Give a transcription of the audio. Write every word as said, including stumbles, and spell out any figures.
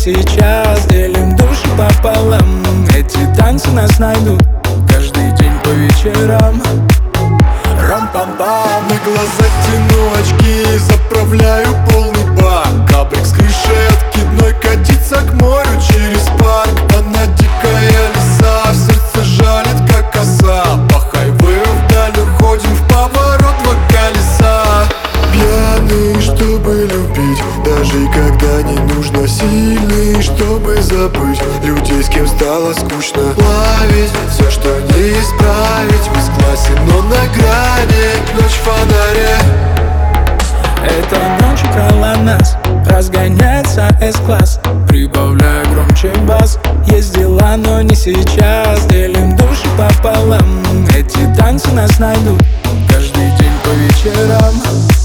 сейчас. Делим души пополам. Эти танцы нас найдут каждый день по вечерам. Рам-пам-пам. На глаза тяну очки, заправляю полный бак. Кабрик с крышей откидной катится к морю через парк. Она дикая лиса, в сердце жалит как коса. По хайвею вдаль уходим, в поворот два колеса. Пьяный, чтобы любить, даже когда не нужно. Сильный, чтобы забыть людей, с кем стало скучно. Ловить все, что не исправить. Бесклассен, но на грани, ночь в фонаре. Эта ночь украла нас, разгоняется С-класс. Прибавляю громче бас. Есть дела, но не сейчас. Делим души пополам. Эти танцы нас найдут каждый день по вечерам.